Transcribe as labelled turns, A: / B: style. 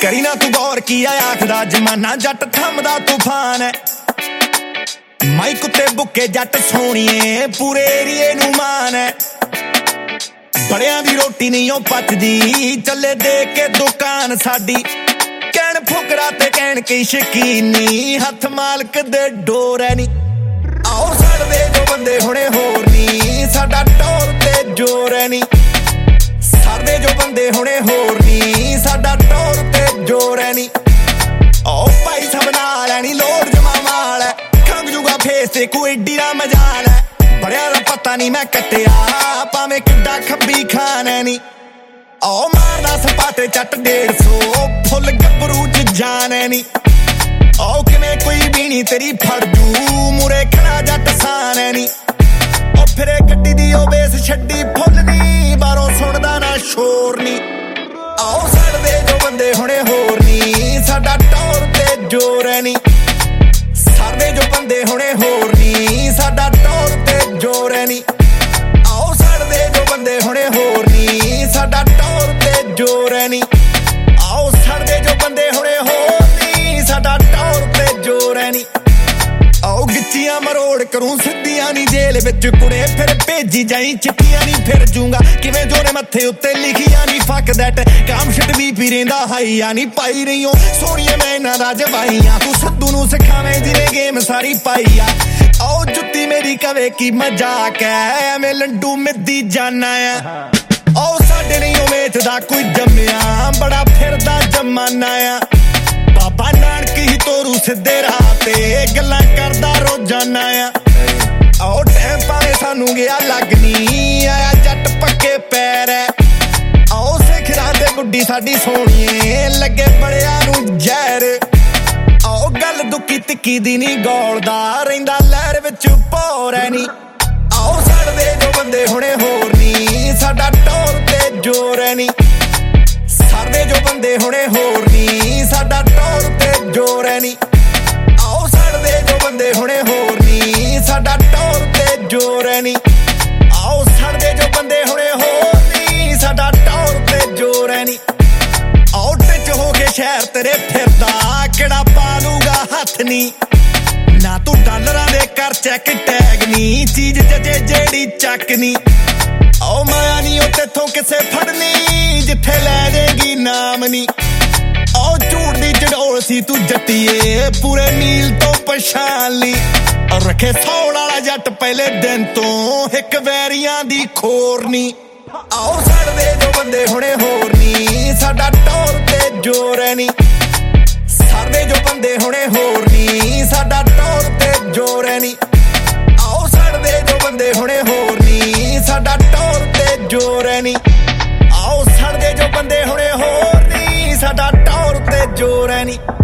A: करी ना तू गौर किया आखदा जमाना जट थमदा तूफान है माई कुत्ते बुके जट सोहणीए पूरे एरिए नू मान है बड़ियां दी रोटी नहीं ओ पचदी चले दे के दुकान साडी कहण फुकरा ते कहण कई शकीनी हथ मालक दे डोर है नी आओ सड़दे जो बंदे हुणे होर नी साडा टोर ते जोर है नी सड़दे जो बंदे हुणे होर नी साडा टोर ते जोर है नी ओ भाई सब नाल है नी लोड़ जमा माल है खंग जूगा फेस ते कोई एडी ना मजाल है बड़िया दा पता नहीं मैं कट्टिया भावें किड्डा खब्बी खान है नी ओ मारदा सपाटे चट 150 फुल गबरू च जान है नी ओ किवें कोई भी नहीं तेरी फड़ जू मुरे खड़ा जट सान है नी ओ फिरे गड्डी दी ओ बेस छड्डी फुल नी बारों सुनदा ना शोर नी आओ सड़दे जो बंदे हुणे होर नी साडा टोर ते जोर है नी सड़दे जो बंदे हुणे होर नी साडा टोर ते जोर है नी आओ सड़दे जो बंदे हुणे होर नी साडा टोर ते जोर है नी आओ सड़दे जो बंदे हुणे होर नी साडा टोर ते जोर है नी आओ गिच्चियां मरोड़ करूं सिद्धियां नी जेल विच कुड़े फिर भेजी जाई चिट्ठियां नी फिर जूंगा किवें जोरे मत्थे उत्ते लिखियां नी फक दैट काम शिट भी पीरेंदा हाईया नी पाई रही हो सोहणीए मैं इन्हां दा जवाईयां तू सद्दू नू सिखावें जिने गेम सारी पाई आ आओ जुत्ती मेरी कवे की मजाक है एवें लंडू मिद्दी जाना आ आओ साडे नहीं ओ वेचदा कोई जम्मिया बड़ा फिरदा जमाना आ बाबा नानक ही तोरू सिद्धे राह ते गल्लां करदा रोजाना आ आओ टैम पावे सानू गया लगनी आया जट पक्के पैर है आओ सिखरा ते गुड्डी साडी सोहणीए लगे बड़िया नू जहर आओ गल दुक्की तिक्की दी नी गौलदा रहिंदा लहर विच भौर है नी आओ सड़दे जो बंदे हुणे होर नी साडा टोर ते जोर है नी सड़दे जो बंदे हुणे होर नी साडा टोर ते जोर है नी आओ सड़दे जो बंदे हुणे होर नी साडा टोर ते जोर है नी आओ सड़दे जो बंदे हुणे होर नी साडा टोर ते जोर है नी आओ टिच हो के शहर तेरे फिरदा किहड़ा पालूगा हथ नी ना तू डॉलरां दे कर चैक टैग नी चीज जजे जेड़ी चक नी आओ माया नी ओ तेथों किसे फड़नी जिथे लै जाएगी नाम नी आओ झूठ दी चड़ोल सी तू जट्टीए पूरे नील तो पछाण ली और रखे सौल वाला जट पहले दिन तो हिक वैरियां दी खोर नी आओ सड़दे जो बंदे हुणे होर नी साडा टोर ते जोर है नी सड़दे जो बंदे हुणे होर नी साडा टोर ते जोर है नी आओ सड़दे जो बंदे हुणे होर नी साडा टोर ते जोर है नी आओ सड़दे जो बंदे हुणे होर नी साडा टोर ते जोर है नी।